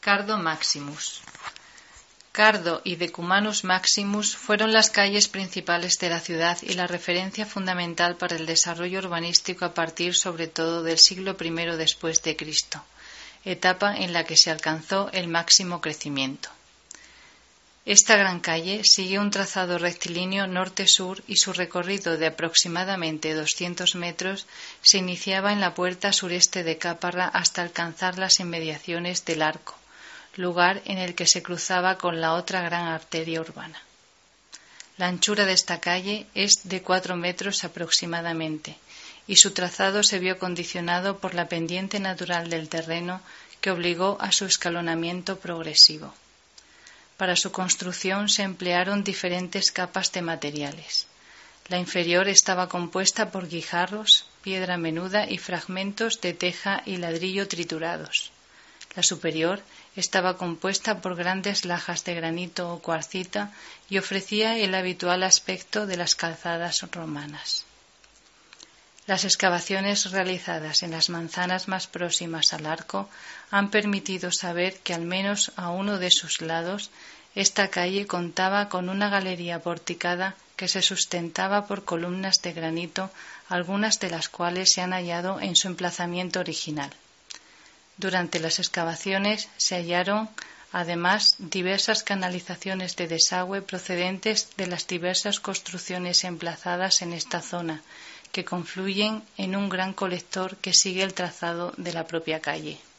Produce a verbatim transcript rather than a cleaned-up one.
Cardo Maximus. Cardo y Decumanus Maximus fueron las calles principales de la ciudad y la referencia fundamental para el desarrollo urbanístico a partir sobre todo del siglo primero después de Cristo, etapa en la que se alcanzó el máximo crecimiento. Esta gran calle sigue un trazado rectilíneo norte-sur y su recorrido de aproximadamente doscientos metros se iniciaba en la puerta sureste de Caparra hasta alcanzar las inmediaciones del Arco, lugar en el que se cruzaba con la otra gran arteria urbana. La anchura de esta calle es de cuatro metros aproximadamente y su trazado se vio condicionado por la pendiente natural del terreno que obligó a su escalonamiento progresivo. Para su construcción se emplearon diferentes capas de materiales. La inferior estaba compuesta por guijarros, piedra menuda y fragmentos de teja y ladrillo triturados. La superior estaba compuesta por grandes lajas de granito o cuarcita y ofrecía el habitual aspecto de las calzadas romanas. Las excavaciones realizadas en las manzanas más próximas al arco han permitido saber que al menos a uno de sus lados esta calle contaba con una galería porticada que se sustentaba por columnas de granito, algunas de las cuales se han hallado en su emplazamiento original. Durante las excavaciones se hallaron, además, diversas canalizaciones de desagüe procedentes de las diversas construcciones emplazadas en esta zona, que confluyen en un gran colector que sigue el trazado de la propia calle.